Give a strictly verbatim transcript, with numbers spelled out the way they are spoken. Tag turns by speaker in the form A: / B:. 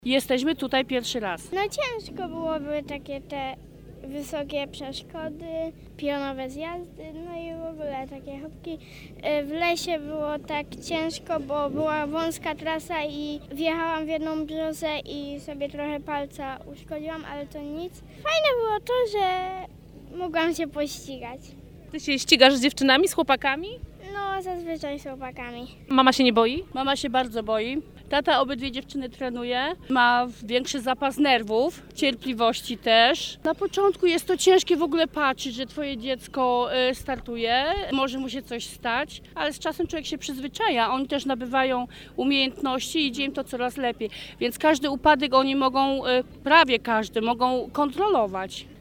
A: Jesteśmy tutaj pierwszy raz.
B: No ciężko byłoby takie te wysokie przeszkody, pionowe zjazdy, no i w ogóle takie chopki. W lesie było tak ciężko, bo była wąska trasa i wjechałam w jedną brzozę i sobie trochę palca uszkodziłam, ale to nic. Fajne było to, że mogłam się pościgać.
A: Ty się ścigasz z dziewczynami, z chłopakami?
B: No zazwyczaj z chłopakami.
A: Mama się nie boi?
C: Mama się bardzo boi. Tata obydwie dziewczyny trenuje, ma większy zapas nerwów, cierpliwości też. Na początku jest to ciężkie w ogóle patrzeć, że twoje dziecko startuje, może mu się coś stać, ale z czasem człowiek się przyzwyczaja, oni też nabywają umiejętności i idzie im to coraz lepiej. Więc każdy upadek oni mogą, prawie każdy, mogą kontrolować.